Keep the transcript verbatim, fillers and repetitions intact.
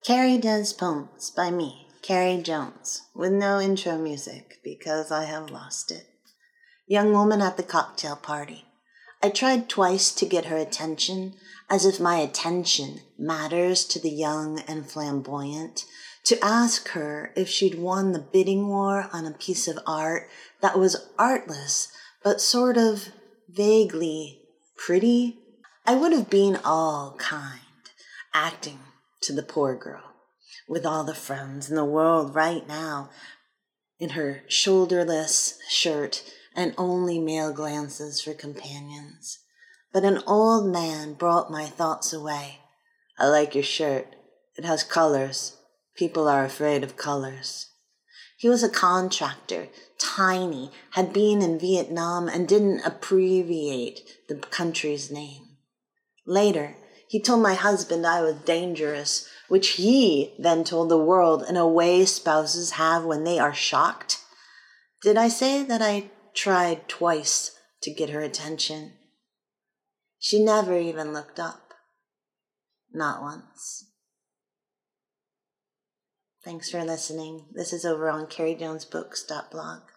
Carrie Does Poems by me, Carrie Jones, with no intro music because I have lost it. Young woman at the cocktail party. I tried twice to get her attention, as if my attention matters to the young and flamboyant, to ask her if she'd won the bidding war on a piece of art that was artless, but sort of vaguely pretty. I would have been all kind, acting to the poor girl, with all the friends in the world right now, in her shoulderless shirt and only male glances for companions. But an old man brought my thoughts away. I like your shirt. It has colors. People are afraid of colors. He was a contractor, tiny, had been in Vietnam and didn't abbreviate the country's name. Later, he told my husband I was dangerous, which he then told the world in a way spouses have when they are shocked. Did I say that I tried twice to get her attention? She never even looked up. Not once. Thanks for listening. This is over on carrie jones books dot blog.